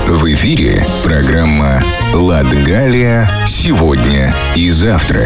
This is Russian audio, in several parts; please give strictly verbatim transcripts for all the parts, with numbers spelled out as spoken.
В эфире программа «Латгалия. Сегодня и завтра».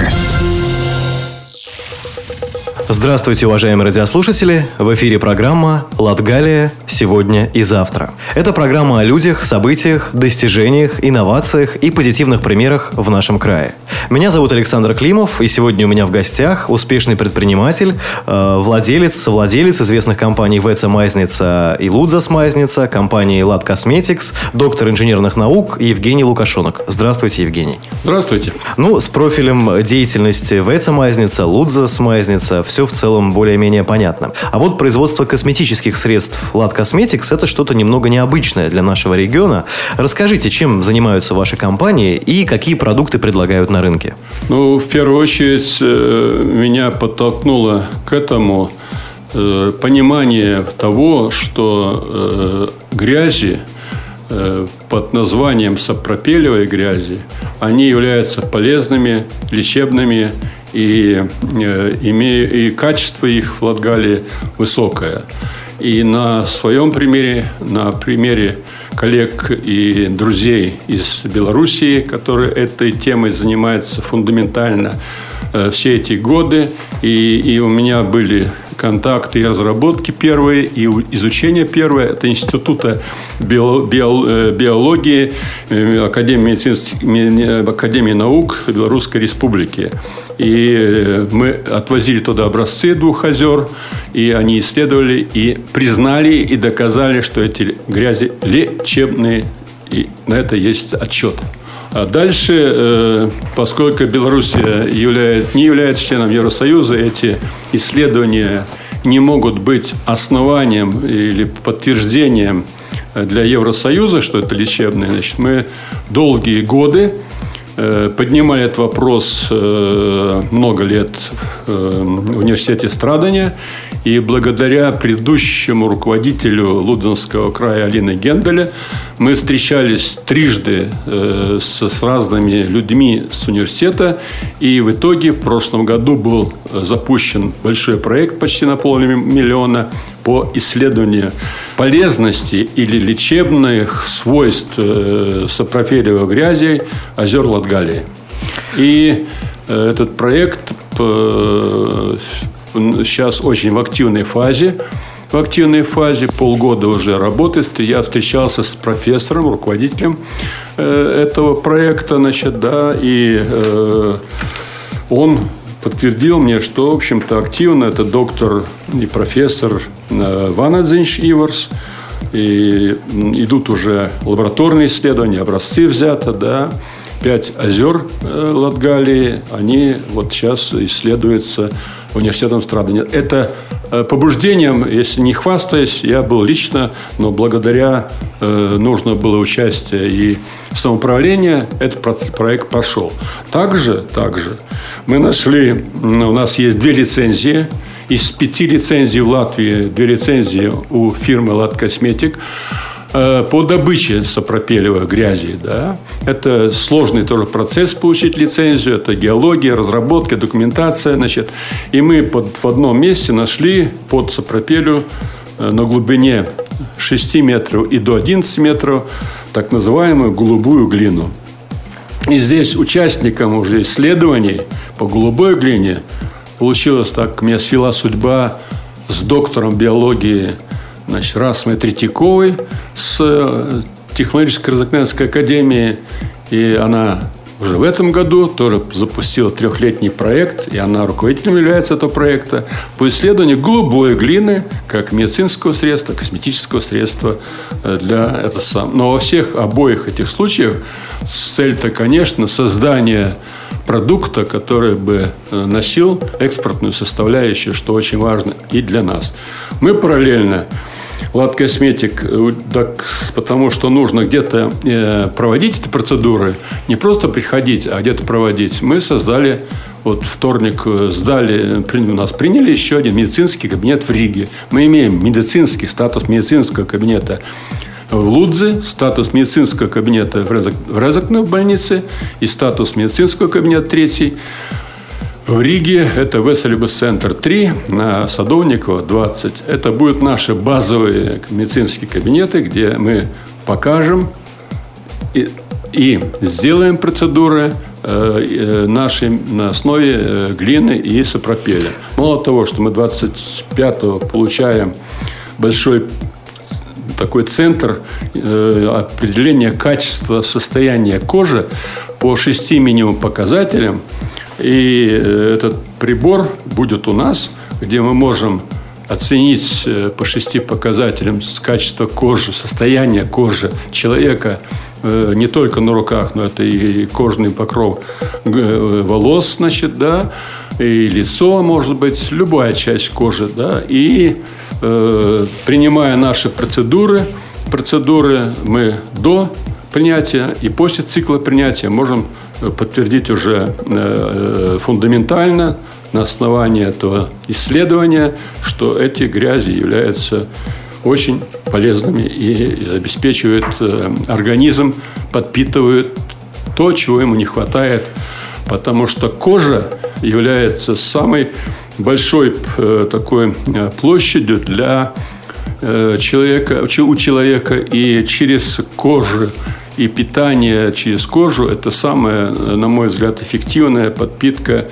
Здравствуйте, уважаемые радиослушатели! В эфире программа «Латгалия. Сегодня и завтра». Это программа о людях, событиях, достижениях, инновациях и позитивных примерах в нашем крае. Меня зовут Александр Климов, и сегодня у меня в гостях успешный предприниматель, э, владелец, совладелец известных компаний ВЭЦА Майзница и Лудзас Майзница, компании Лат Косметикс, доктор инженерных наук Евгений Лукашонок. Здравствуйте, Евгений. Здравствуйте. Ну, с профилем деятельности ВЭЦА Майзница, Лудзас Майзница все в целом более-менее понятно. А вот производство косметических средств Лат Косметикс – это что-то немного необычное для нашего региона. Расскажите, чем занимаются ваши компании и какие продукты предлагают на рынке? Ну, в первую очередь, меня подтолкнуло к этому понимание того, что грязи под названием сапропелевой грязи, они являются полезными, лечебными, и, имея, и качество их в Латгалии высокое. И на своем примере, на примере коллег и друзей из Белоруссии, которые этой темой занимаются фундаментально все эти годы, и, и у меня были контакты и разработки первые, и изучение первое. Это Института био, био, биологии Академии, медицинских, Академии наук Белорусской Республики. И мы отвозили туда образцы двух озер, и они исследовали, и признали, и доказали, что эти грязи лечебные, и на это есть отчет. А дальше, поскольку Белоруссия является, не является членом Евросоюза, эти исследования не могут быть основанием или подтверждением для Евросоюза, что это лечебное. Значит, мы долгие годы поднимали этот вопрос много лет в университете Страдания. И благодаря предыдущему руководителю Лудзенского края Алины Генделя мы встречались трижды э, с, с разными людьми с университета. И в итоге в прошлом году был запущен большой проект почти на полмиллиона по исследованию полезности или лечебных свойств э, сапропелевой грязи озер Латгалии. И э, этот проект э, сейчас очень в активной фазе. В активной фазе полгода уже работает. Я встречался с профессором, руководителем э, этого проекта, значит, да, и э, он подтвердил мне, что, в общем-то, активно это доктор и профессор э, Ванадзинш Иворс. И идут уже лабораторные исследования, образцы взяты, да. Пять озер э, Латгалии, они вот сейчас исследуются университетом Страдания. Это э, побуждением, если не хвастаясь, я был лично, но благодаря э, нужно было участие и самоуправление, этот проект пошел. Также, также мы нашли, у нас есть две лицензии. Из пяти лицензий в Латвии, две лицензии у фирмы Лат Косметик по добыче сапропелевой грязи. Да. Это сложный тоже процесс получить лицензию. Это геология, разработка, документация. Значит. И мы под, в одном месте нашли под сапропелю на глубине шести метров и до одиннадцати метров так называемую голубую глину. И здесь участникам уже исследований по голубой глине получилось так, меня свела судьба с доктором биологии, значит, Расмой Третьяковой с Технологической Казахстанской академии. И она уже в этом году тоже запустила трехлетний проект, и она руководителем является этого проекта по исследованию голубой глины как медицинского средства, косметического средства для этого самого. Но во всех обоих этих случаях цель-то, конечно, создание продукта, который бы носил экспортную составляющую, что очень важно и для нас. Мы параллельно Лат Косметик, так, потому что нужно где-то э, проводить эти процедуры, не просто приходить, а где-то проводить. Мы создали, вот вторник сдали, при, у нас приняли еще один медицинский кабинет в Риге. Мы имеем медицинский статус медицинского кабинета в Лудзе, статус медицинского кабинета в, Резак, в Резакне в больнице и статус медицинского кабинета третий в Риге. Это Веселибус-центр три на Садовникова двадцать. Это будут наши базовые медицинские кабинеты, где мы покажем и, и сделаем процедуры э, наши на основе э, глины и исопропеля. Мало того, что мы двадцать пятого получаем большой такой центр э, определения качества состояния кожи по шести минимум показателям. И э, этот прибор будет у нас, где мы можем оценить э, по шести показателям качество кожи, состояние кожи человека э, не только на руках, но это и кожный покров э, волос, значит, да, и лицо, может быть, любая часть кожи, да, и э, принимая наши процедуры, процедуры мы до принятия и после цикла принятия можем подтвердить уже э, фундаментально на основании этого исследования, что эти грязи являются очень полезными и обеспечивают э, организм, подпитывают то, чего ему не хватает, потому что кожа является самой большой э, такой э, площадью для э, человека, у человека, и через кожу и питание через кожу – это самая, на мой взгляд, эффективная подпитка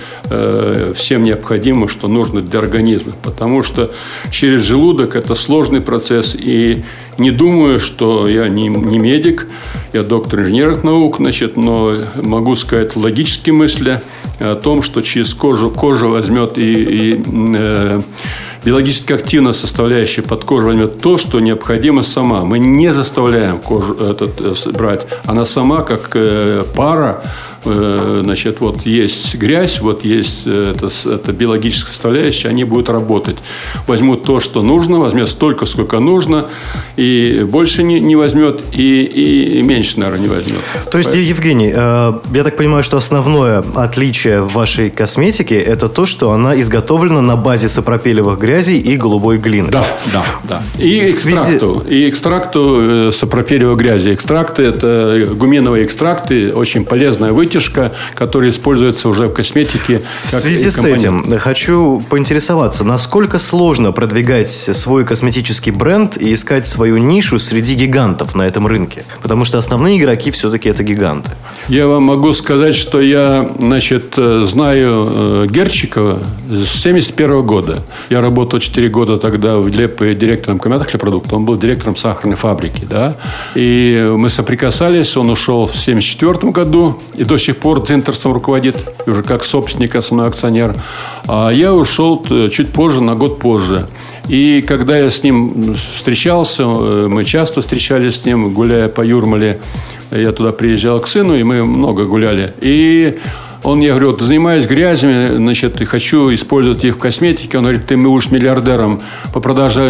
э, всем необходимым, что нужно для организма. Потому что через желудок это сложный процесс. И не думаю, что я не, не медик, я доктор инженерных наук, значит, но могу сказать логические мысли о том, что через кожу кожа возьмет и, и э, биологически активная составляющая под кожу возьмет то, что необходимо сама. Мы не заставляем кожу этот, брать. Она сама, как э, пара, э, значит, вот есть грязь, вот есть это, это биологическая составляющая, они будут работать. Возьмут то, что нужно, возьмет столько, сколько нужно, и больше не, не возьмет, и, и, и меньше, наверное, не возьмет. То есть, Поэтому... Евгений, э, я так понимаю, что основное отличие вашей косметики – это то, что она изготовлена на базе сапропелевых грязей и голубой глины. Да, да, да. И экстракту, связи... и экстракту сапропелевой грязи. Экстракты – это гуменовые экстракты, очень полезная вытяжка, которая используется уже в косметике. В связи с этим хочу поинтересоваться, насколько сложно продвигать свой косметический бренд и искать свою нишу среди гигантов на этом рынке? Потому что основные игроки все-таки это гиганты. Я вам могу сказать, что я, значит, знаю Герчикова с семьдесят первого года. Я работал Работал четыре года тогда в Лепе директором комбината хлебопродуктов. Он был директором сахарной фабрики. Да? И мы соприкасались. Он ушел в семьдесят четвёртом году. И до сих пор Центрсом руководит. Уже как собственник, основной акционер. А я ушел чуть позже, на год позже. И когда я с ним встречался, мы часто встречались с ним, гуляя по Юрмале. Я туда приезжал к сыну, и мы много гуляли. И он, я говорю, вот, занимаюсь грязями, значит, и хочу использовать их в косметике. Он говорит, ты будешь миллиардером по продаже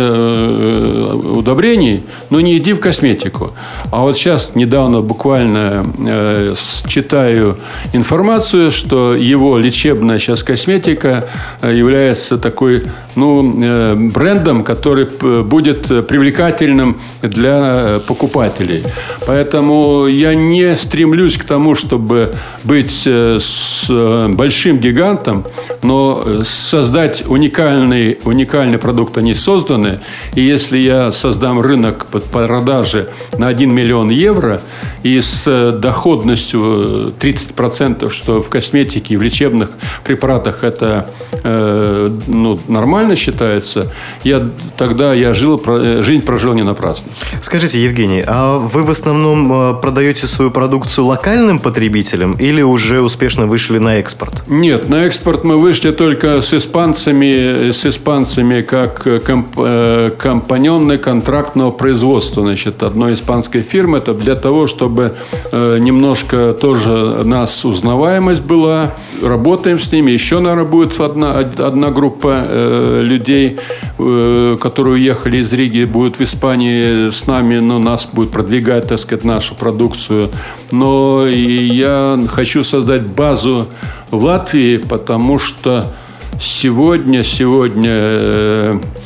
э, удобрений, но не иди в косметику. А вот сейчас, недавно буквально э, читаю информацию, что его лечебная сейчас косметика является такой, ну, э, брендом, который будет привлекательным для покупателей. Поэтому я не стремлюсь к тому, чтобы быть э, с большим гигантом, но создать уникальный, уникальный продукт они созданы. И если я создам рынок под продажи на один миллион евро и с доходностью тридцать процентов, что в косметике и в лечебных препаратах это э, ну, нормально считается, я, тогда я жил, жизнь прожил не напрасно. Скажите, Евгений, а вы в основном продаете свою продукцию локальным потребителям или уже успешно вышли на экспорт? Нет, на экспорт мы вышли только с испанцами, с испанцами как комп- компаньоны контрактного производства, значит, одной испанской фирмы. Это для того, чтобы э, немножко тоже нас узнаваемость была. Работаем с ними. Еще, наверное, будет одна, одна группа э, людей, э, которые уехали из Риги, будут в Испании с нами, но нас будет продвигать, так сказать, нашу продукцию. Но и я хочу создать базу в Латвии, потому что сегодня, сегодня э,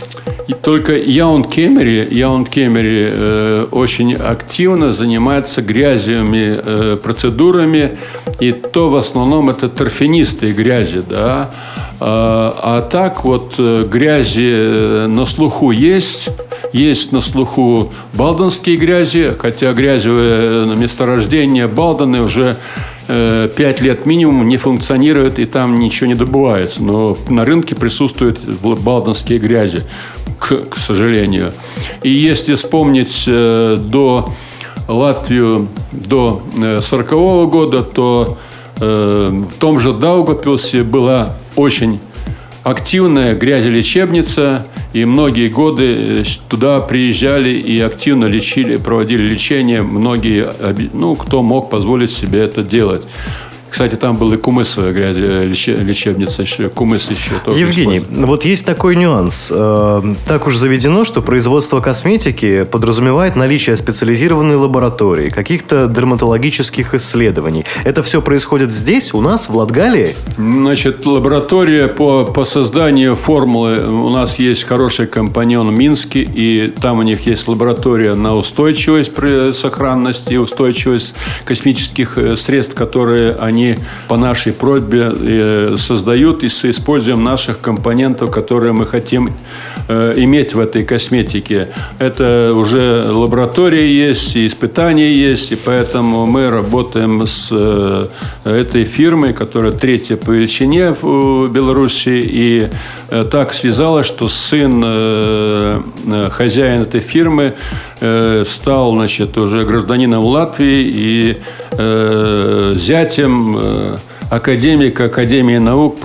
И только Яун Кемери, Яун Кемери э, очень активно занимается грязевыми э, процедурами, и то в основном это торфянистые грязи, да. А, а так вот грязи на слуху есть. Есть на слуху балденские грязи, хотя грязевые месторождения Балдены уже пять лет минимум не функционируют, и там ничего не добывается. Но на рынке присутствуют балденские грязи, к, к сожалению. И если вспомнить до Латвию до сорокового года, то в том же Даугавпилсе была очень активная грязелечебница, и многие годы туда приезжали и активно лечили, проводили лечение многие, ну, кто мог позволить себе это делать. Кстати, там была и кумысовая грязелечебница, еще кумыс еще тоже. Евгений, вот есть такой нюанс. Так уж заведено, что производство косметики подразумевает наличие специализированной лаборатории, каких-то дерматологических исследований. Это все происходит здесь, у нас, в Латгалии? Значит, лаборатория по, по созданию формулы. У нас есть хороший компаньон в Минске, и там у них есть лаборатория на устойчивость, сохранность и устойчивость космических средств, которые они по нашей просьбе создают и с использованием наших компонентов, которые мы хотим иметь в этой косметике. Это уже лаборатория есть, и испытания есть, и поэтому мы работаем с этой фирмой, которая третья по величине в Беларуси, и так связалось, что сын хозяина этой фирмы стал, значит, уже гражданином Латвии и э, зятем э, академика Академии наук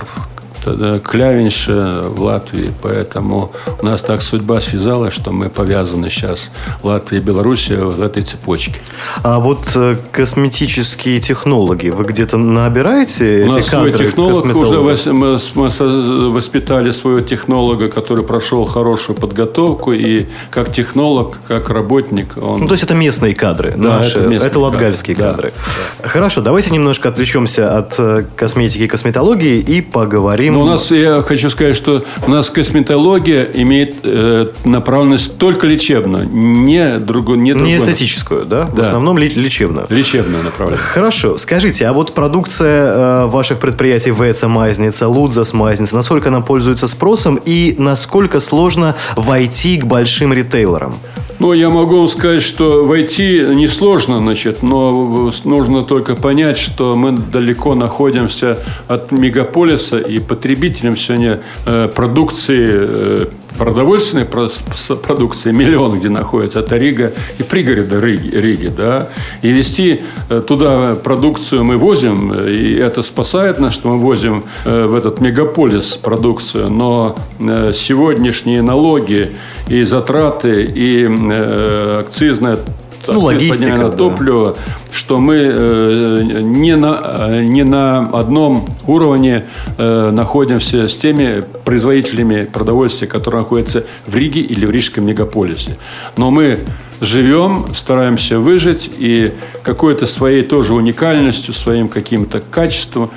Клявинша в Латвии. Поэтому у нас так судьба связалась, что мы повязаны сейчас Латвия и Белоруссия в этой цепочке. А вот косметические технологии, вы где-то набираете у эти кадры? У нас свой технолог уже, мы, мы воспитали своего технолога, который прошел хорошую подготовку, и как технолог, как работник он... Ну, то есть это местные кадры, да, наши, это, это латгальские кадры. Да, да. Хорошо, давайте немножко отвлечемся от косметики и косметологии и поговорим. Но у нас, я хочу сказать, что у нас косметология имеет э, направленность только лечебную, не другую, не, не эстетическую, да? да? В основном лечебную. Лечебную направленность. Хорошо. Скажите, а вот продукция э, ваших предприятий ВЭЦа Мазница, Лудзас Мазница, насколько она пользуется спросом и насколько сложно войти к большим ритейлерам? Ну, я могу вам сказать, что войти несложно, значит, но нужно только понять, что мы далеко находимся от мегаполиса, и потребителям сегодня э, продукции, э, продовольственной продукции миллион, где находится, это Рига и пригороды Риги, Риги, да, и везти туда продукцию мы возим, и это спасает нас, что мы возим э, в этот мегаполис продукцию, но э, сегодняшние налоги и затраты, и э, акцизная ну, логистика, на топливо, да. Что мы э, не, на, не на одном уровне э, находимся с теми производителями продовольствия, которые находятся в Риге или в рижском мегаполисе. Но мы живем, стараемся выжить, и какой-то своей тоже уникальностью, своим каким-то качеством,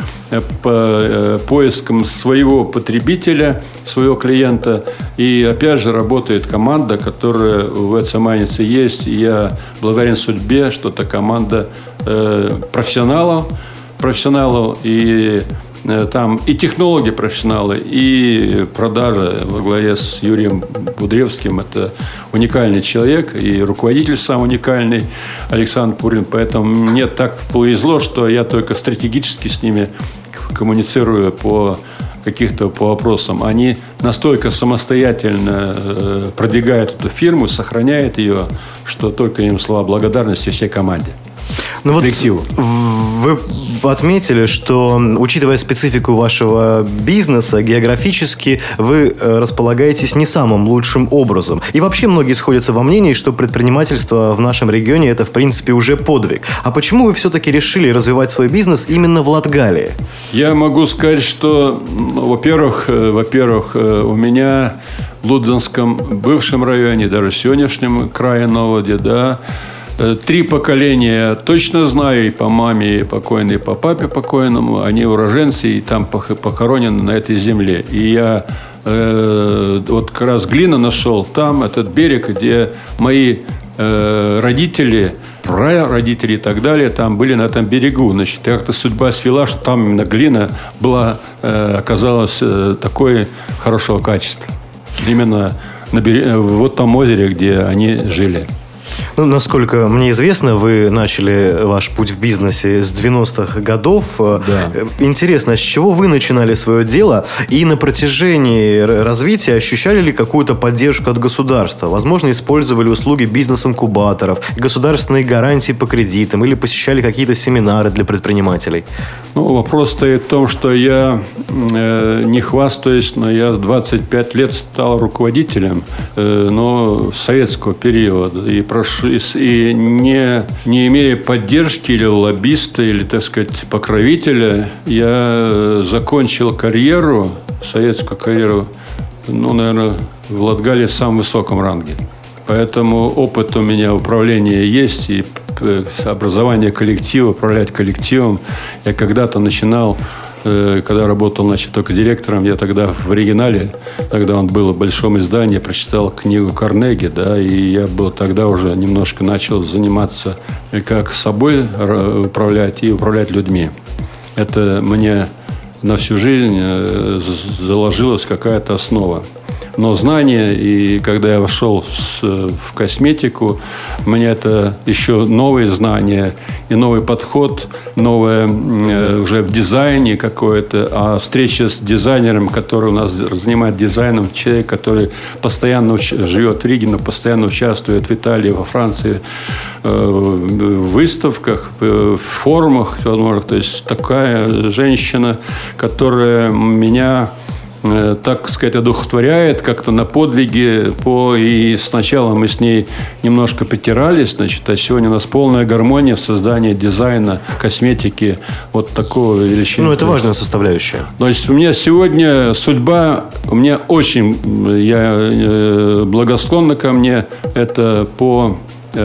по поискам своего потребителя, своего клиента. И опять же работает команда, которая в ВЭЦа Мазница есть. И я благодарен судьбе, что эта команда э, профессионалов, профессионалов и там и технологи профессионалы, и продажа во главе с Юрием Будревским. Это уникальный человек, и руководитель сам уникальный, Александр Пурин. Поэтому мне так повезло, что я только стратегически с ними коммуницирую по каких-то по вопросам. Они настолько самостоятельно продвигают эту фирму, сохраняют ее, что только им слова благодарности всей команде. Ну вот вы отметили, что, учитывая специфику вашего бизнеса, географически вы располагаетесь не самым лучшим образом. И вообще многие сходятся во мнении, что предпринимательство в нашем регионе – это, в принципе, уже подвиг. А почему вы все-таки решили развивать свой бизнес именно в Латгалии? Я могу сказать, что, ну, во-первых, во-первых, у меня в Лудзенском бывшем районе, даже в сегодняшнем крае Новоде, да, три поколения точно знаю, и по маме и покойной, и по папе покойному. Они уроженцы, и там похоронены на этой земле. И я э, вот как раз глина нашел, там этот берег, где мои э, родители, прародители и так далее, там были на этом берегу. Значит, как-то судьба свела, что там именно глина была, э, оказалась э, такой хорошего качества. Именно на берег, в том озере, где они жили. Ну, насколько мне известно, вы начали ваш путь в бизнесе с девяностых годов. Да. Интересно, с чего вы начинали свое дело? И на протяжении развития ощущали ли какую-то поддержку от государства? Возможно, использовали услуги бизнес-инкубаторов, государственные гарантии по кредитам или посещали какие-то семинары для предпринимателей? Ну, вопрос стоит в том, что я э, не хвастаюсь, но я с двадцать пять лет стал руководителем, э, но советского периода. И прошу и не, не имея поддержки или лоббиста, или, так сказать, покровителя, я закончил карьеру, советскую карьеру, ну, наверное, в Латгалии в самом высоком ранге. Поэтому опыт у меня управления есть, и образование коллектива, управлять коллективом. Я когда-то начинал, когда работал, значит, только директором, я тогда в оригинале, тогда он был в большом издании, прочитал книгу Карнеги, да, и я был тогда уже немножко начал заниматься как собой управлять и управлять людьми. Это мне на всю жизнь заложилась какая-то основа. Но знания, и когда я вошел в косметику, мне это еще новые знания и новый подход, новое уже в дизайне какое-то, а встреча с дизайнером, который у нас занимает дизайном, человек, который постоянно живет в Риге, но постоянно участвует в Италии, во Франции, в выставках, в форумах, возможно. То есть такая женщина, которая меня, так сказать, одухотворяет как-то на подвиги. По... И сначала мы с ней немножко потирались, значит, а сегодня у нас полная гармония в создании дизайна, косметики, вот такого величины. Ну, это важная составляющая. Значит, у меня сегодня судьба, у меня очень, я благосклонна ко мне, это по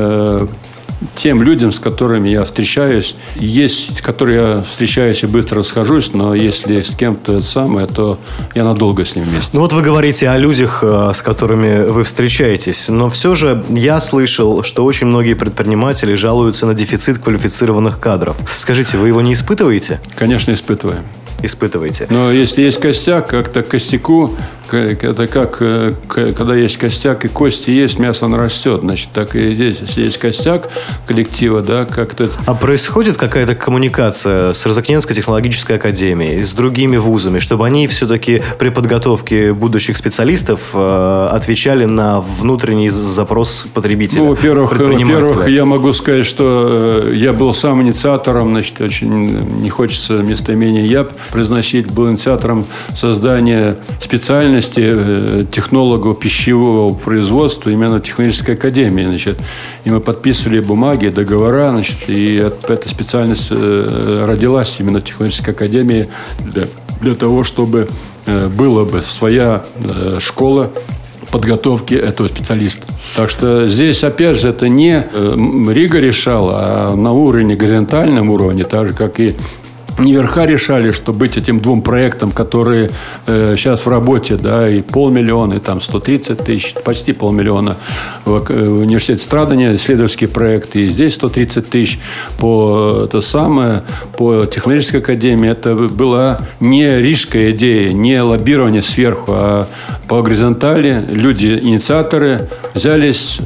тем людям, с которыми я встречаюсь. Есть, с которыми я встречаюсь и быстро расхожусь, но если с кем-то это самое, то я надолго с ним вместе. Ну вот вы говорите о людях, с которыми вы встречаетесь, но все же я слышал, что очень многие предприниматели жалуются на дефицит квалифицированных кадров. Скажите, вы его не испытываете? Конечно, испытываем. Испытываете. Но если есть костяк, как-то к костяку, это как, когда есть костяк и кости есть, мясо оно растет. Значит, так и здесь. Если есть костяк коллектива, да, как-то... А происходит какая-то коммуникация с Розыкненской технологической академией, с другими вузами, чтобы они все-таки при подготовке будущих специалистов э, отвечали на внутренний запрос потребителя? Ну, во-первых, во-первых, я могу сказать, что я был сам инициатором, значит, очень не хочется местоимения «я» произносить, был инициатором создания специальности технологу пищевого производства именно технологической академии. Значит, и мы подписывали бумаги, договора, значит, и эта специальность родилась именно в технологической академии для, для того, чтобы была бы своя школа подготовки этого специалиста. Так что здесь, опять же, это не Рига решала, а на уровне, горизонтальном уровне, так же, как и не верха решали, что быть этим двум проектам, которые э, сейчас в работе, да, и полмиллиона, и там сто тридцать тысяч, почти полмиллиона в, в университете Страдания, исследовательский проект, и здесь сто тридцать тысяч по, это самое, по технологической академии. Это была не рижская идея, не лоббирование сверху, а по горизонтали люди, инициаторы, взялись,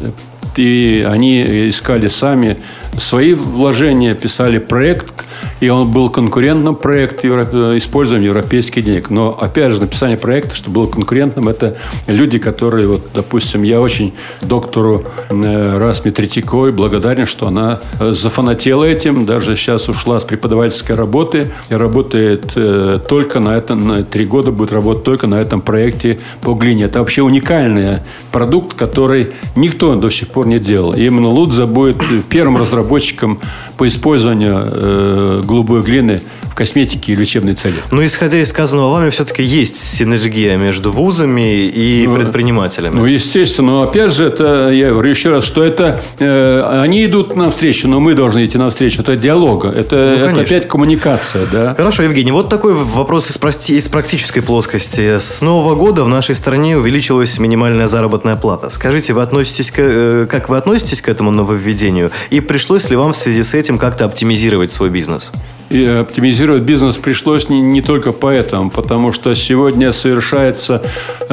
и они искали сами свои вложения, писали проект, и он был конкурентным проект использованием европейских денег. Но, опять же, написание проекта, чтобы было конкурентным, это люди, которые, вот, допустим, я очень доктору Расме Третьяковой благодарен, что она зафанатела этим, даже сейчас ушла с преподавательской работы и работает э, только на этом, на три года будет работать только на этом проекте по глине. Это вообще уникальный продукт, который никто до сих пор не делал. И именно Лудза будет первым разработчиком по использованию э, голубой глины в косметике и лечебной цели. Но исходя из сказанного вами, все-таки есть синергия между вузами и ну, предпринимателями. Ну, естественно. Но опять же, это, я говорю еще раз, что это э, они идут навстречу, но мы должны идти навстречу. Это диалога. Это, ну, это опять коммуникация. Да? Хорошо, Евгений, вот такой вопрос из, прости, из практической плоскости. С Нового года в нашей стране увеличилась минимальная заработная плата. Скажите, вы относитесь к, как вы относитесь к этому нововведению? И пришлось ли вам в связи с этим как-то оптимизировать свой бизнес? И оптимизировать бизнес пришлось не, не только поэтому, потому что сегодня совершается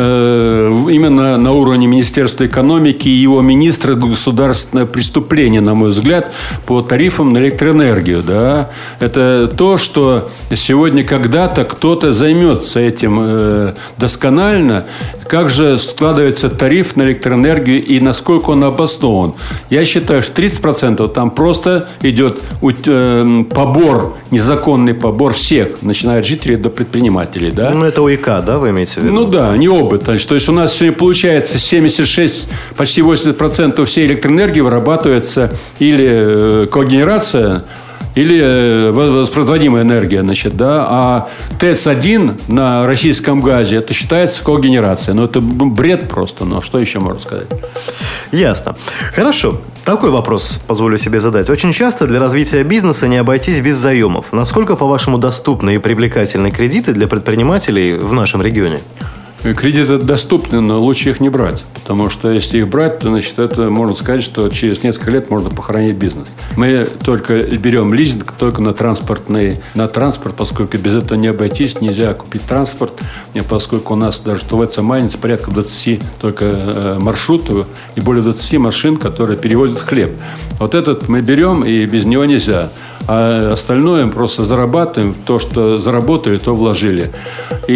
э, именно на уровне Министерства экономики и его министра государственное преступление, на мой взгляд, по тарифам на электроэнергию. Да? Это то, что сегодня когда-то кто-то займется этим э, досконально. Как же складывается тариф на электроэнергию и насколько он обоснован? Я считаю, что тридцать процентов там просто идет э, побор, незаконный побор всех, начиная от жителей до предпринимателей. Да? Ну, это ОИК, да, вы имеете в виду? Ну, да, не оба. То есть, у нас сегодня получается семьдесят шесть, почти восемьдесят процентов всей электроэнергии вырабатывается или когенерация, или воспроизводимая энергия, значит, да, а ТЭЦ один на российском газе, это считается когенерация. Но это бред просто, но что еще можно сказать? Ясно. Хорошо. Такой вопрос позволю себе задать. Очень часто для развития бизнеса не обойтись без заемов. Насколько, по-вашему, доступны и привлекательны кредиты для предпринимателей в нашем регионе? Кредиты доступны, но лучше их не брать. Потому что если их брать, то, значит, это можно сказать, что через несколько лет можно похоронить бизнес. Мы только берем лизинг только на транспортный, на транспорт, поскольку без этого не обойтись, нельзя купить транспорт, поскольку у нас даже в ТВЦ Майнец порядка двадцать только маршрутов и более двадцать машин, которые перевозят хлеб. Вот этот мы берем, и без него нельзя. А остальное мы просто зарабатываем. То, что заработали, то вложили. И,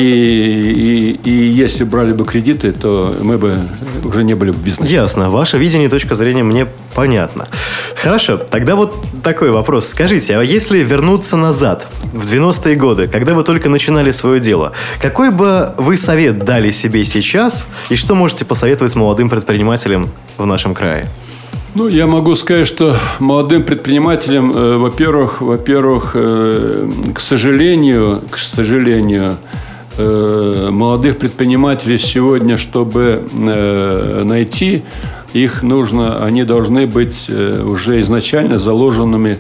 и, и если брали бы кредиты, то мы бы уже не были в бизнесе. Ясно. Ваше видение и точка зрения мне понятно. Хорошо. Тогда вот такой вопрос. Скажите, а если вернуться назад, в девяностые годы, когда вы только начинали свое дело, какой бы вы совет дали себе сейчас и что можете посоветовать молодым предпринимателям в нашем крае? Ну, я могу сказать, что молодым предпринимателям, э, во-первых, во-первых, э, к сожалению, к сожалению, э, молодых предпринимателей сегодня, чтобы э, найти их, нужно, они должны быть э, уже изначально заложенными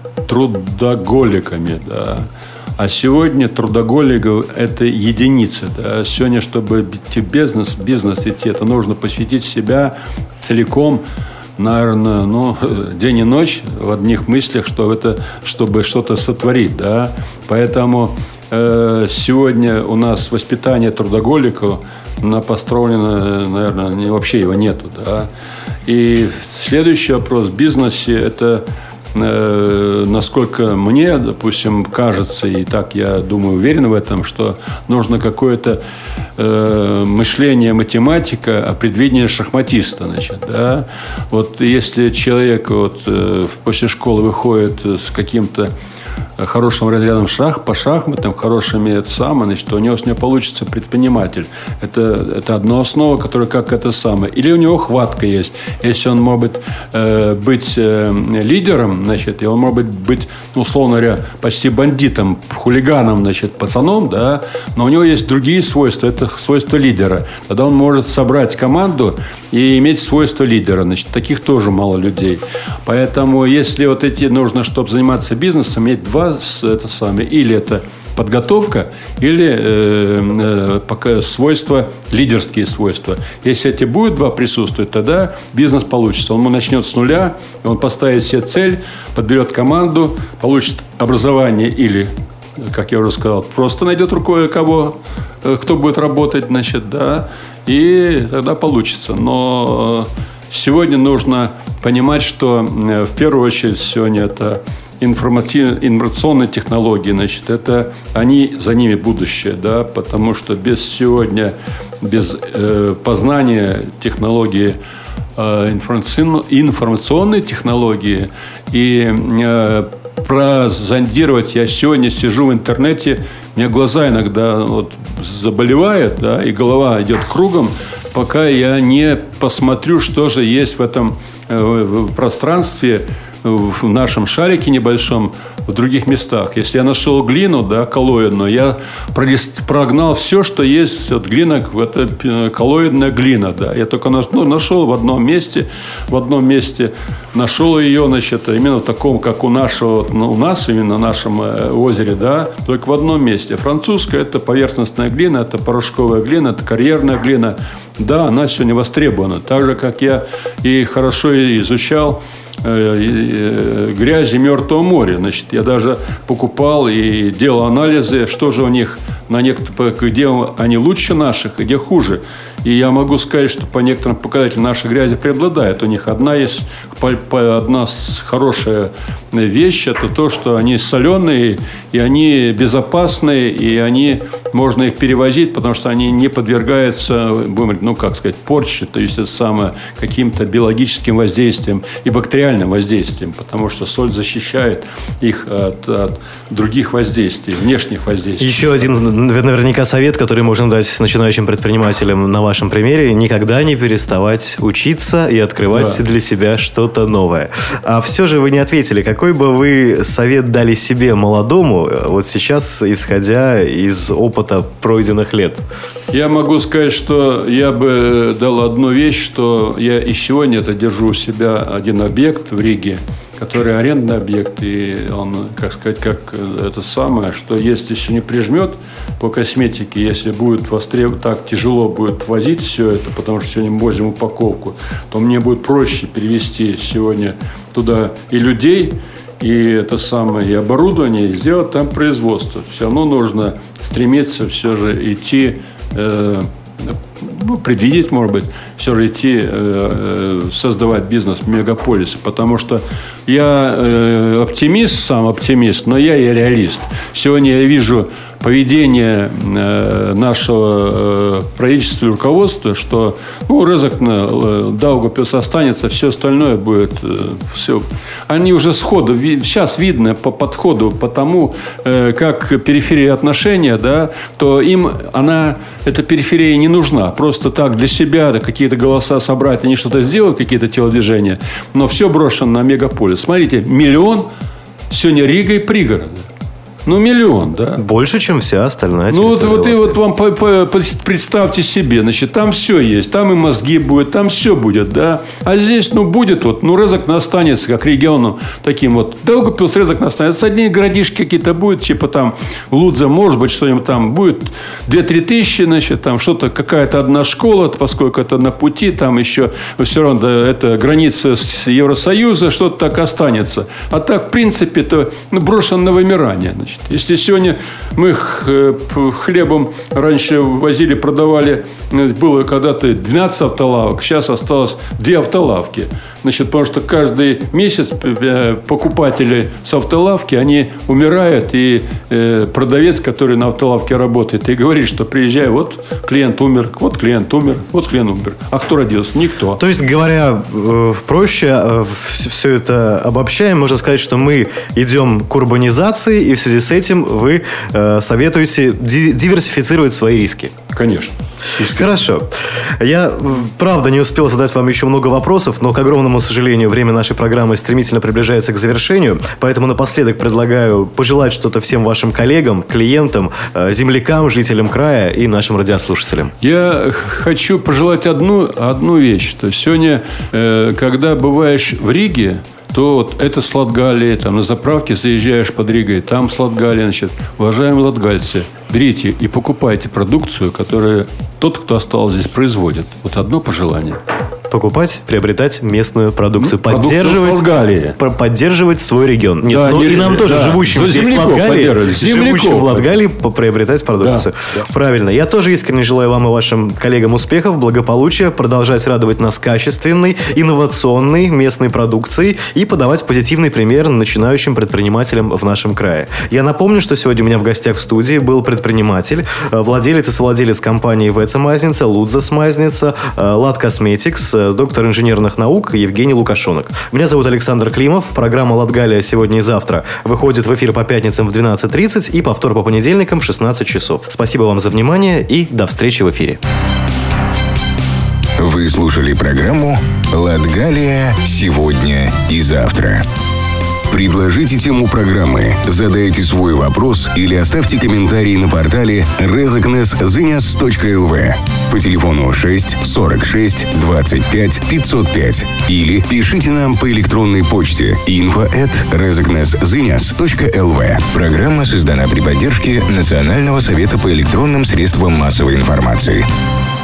трудоголиками, да. А сегодня трудоголиков – это единицы. Да. Сегодня, чтобы идти в бизнес, бизнес идти, это нужно посвятить себя целиком, наверное, ну, день и ночь в одних мыслях, что это, чтобы что-то сотворить, да. Поэтому э, сегодня у нас воспитание трудоголиков построено, наверное, не, вообще его нету, да. И следующий вопрос в бизнесе – это э, насколько мне, допустим, кажется, и так я думаю, уверен в этом, что нужно какое-то э, мышление математика, а предвидение шахматиста, значит, да. Вот если человек вот, э, после школы выходит с каким-то хорошим разрядом шах, по шахматам, хорошими это самое, значит, у него с него получится предприниматель. Это, это одна основа, которая как это самое. Или у него хватка есть. Если он может э, быть э, лидером, значит, и он может быть, условно говоря, почти бандитом, хулиганом, значит, пацаном, да, но у него есть другие свойства. Это свойства лидера. Тогда он может собрать команду и иметь свойства лидера. Значит, таких тоже мало людей. Поэтому, если вот эти нужно, чтобы заниматься бизнесом, иметь два это самое, или это подготовка, или э, э, свойства, лидерские свойства. Если эти будут два присутствовать, тогда бизнес получится. Он начнет с нуля, он поставит себе цель, подберет команду, получит образование или, как я уже сказал, просто найдет рукой кого, кто будет работать, значит, да, и тогда получится. Но сегодня нужно понимать, что в первую очередь сегодня это информационные технологии, значит, это они, за ними будущее, да, потому что без сегодня, без э, познания технологии, э, информационной технологии и э, прозондировать, я сегодня сижу в интернете, у меня глаза иногда вот заболевают, да, и голова идет кругом, пока я не посмотрю, что же есть в этом э, в пространстве, в нашем шарике небольшом, в других местах. Если я нашел глину, да, коллоидную, я прогнал все, что есть от глина, это коллоидная глина, да. Я только ну, нашел в одном месте, в одном месте нашел ее, значит, именно в таком, как у нашего, ну, у нас, именно в нашем озере, да, только в одном месте. Французская – это поверхностная глина, это порошковая глина, это карьерная глина. Да, она сегодня востребована. Так же, как я и хорошо изучал грязи Мертвого моря. Значит, я даже покупал и делал анализы, что же у них, на некоторых, где они лучше наших, где хуже. И я могу сказать, что по некоторым показателям наши грязи преобладает. У них одна есть, одна хорошая вещь, это то, что они соленые, и они безопасные, и они, можно их перевозить, потому что они не подвергаются, ну, как сказать, порче, то есть это самое, каким-то биологическим воздействием и бактериальным воздействием, потому что соль защищает их от, от других воздействий, внешних воздействий. Еще один наверняка совет, который можно дать начинающим предпринимателям на вашем примере: никогда не переставать учиться и открывать да. для себя что-то новое. А все же вы не ответили, какой бы вы совет дали себе молодому, вот сейчас, исходя из опыта пройденных лет? Я могу сказать, что я бы дал одну вещь, что я и сегодня это держу у себя один объект в Риге, который арендный объект, и он, как сказать, как это самое, что если все не прижмет по косметике, если будет востребовать, так тяжело будет возить все это, потому что сегодня мы возим упаковку, то мне будет проще перевести сегодня туда и людей, и это самое, и оборудование, и сделать там производство. Все равно нужно стремиться все же идти, э, ну, предвидеть, может быть, все же идти э, создавать бизнес в мегаполисе, потому что я э, оптимист, сам оптимист, но я и реалист. Сегодня я вижу поведение э, нашего э, правительства и руководства, что ну, Резакна, э, Даугавпилс останется, все остальное будет э, все. Они уже сходу, ви, сейчас видно по подходу, по тому, э, как периферия отношения, да, то им она, эта периферия не нужна. Просто так для себя, да, какие-то голоса собрать, они что-то сделают, какие-то телодвижения, но все брошено на мегаполис. Смотрите, миллион сегодня Рига и пригорода. Ну, миллион, да? Больше, чем вся остальная территория. Ну, вот, вот, и вот вам по, по, представьте себе, значит, там все есть. Там и мозги будет, там все будет, да? А здесь, ну, будет вот, ну, Резакна останется, как региону таким вот. Даугавпилс, Резакна останется. Одни городишки какие-то будут, типа там Лудза, может быть, что-нибудь там будет. две-три тысячи, значит, там что-то, какая-то одна школа, поскольку это на пути, там еще все равно да, это граница с Евросоюза, что-то так останется. А так, в принципе, то ну, брошено на вымирание, значит. Если сегодня мы хлебом раньше возили, продавали, было когда-то двенадцать автолавок, сейчас осталось две автолавки. Значит, потому что каждый месяц покупатели с автолавки, они умирают, и продавец, который на автолавке работает, и говорит, что приезжай, вот клиент умер, вот клиент умер, вот клиент умер. А кто родился? Никто. То есть, говоря проще, все это обобщаем, можно сказать, что мы идем к урбанизации, и в связи с этим вы советуете диверсифицировать свои риски. Конечно. Хорошо. Я, правда, не успел задать вам еще много вопросов, но, к огромному сожалению, время нашей программы стремительно приближается к завершению, поэтому напоследок предлагаю пожелать что-то всем вашим коллегам, клиентам, землякам, жителям края и нашим радиослушателям. Я хочу пожелать одну, одну вещь, что сегодня, когда бываешь в Риге, то вот это с Латгалии, там на заправке заезжаешь под Ригой, там с Латгалии, значит, уважаемые латгальцы, берите и покупайте продукцию, которую тот, кто остался здесь, производит. Вот одно пожелание. Покупать, приобретать местную продукцию, ну, поддерживать, поддерживать свой регион. Нет, да, ну и нам тоже, да, живущим здесь в Латгалии, живущим в Латгалии, приобретать продукцию. Да, да. Правильно. Я тоже искренне желаю вам и вашим коллегам успехов, благополучия, продолжать радовать нас качественной, инновационной местной продукцией и подавать позитивный пример начинающим предпринимателям в нашем крае. Я напомню, что сегодня у меня в гостях в студии был предприниматель, владелец и совладелец компании ВЭЦа Мазница, Лудза Мазница, Лат Косметикс, доктор инженерных наук Евгений Лукашонок. Меня зовут Александр Климов. Программа «Латгалия. Сегодня и завтра» выходит в эфир по пятницам в двенадцать тридцать и повтор по понедельникам в шестнадцать часов. Спасибо вам за внимание и до встречи в эфире. Вы слушали программу «Латгалия. Сегодня и завтра». Предложите тему программы, задайте свой вопрос или оставьте комментарий на портале резекнес-зыняс точка эл ви по телефону шесть сорок шесть двадцать пять пятьсот пять или пишите нам по электронной почте инфо эт резекнес-зыняс точка эл ви. Программа создана при поддержке Национального совета по электронным средствам массовой информации.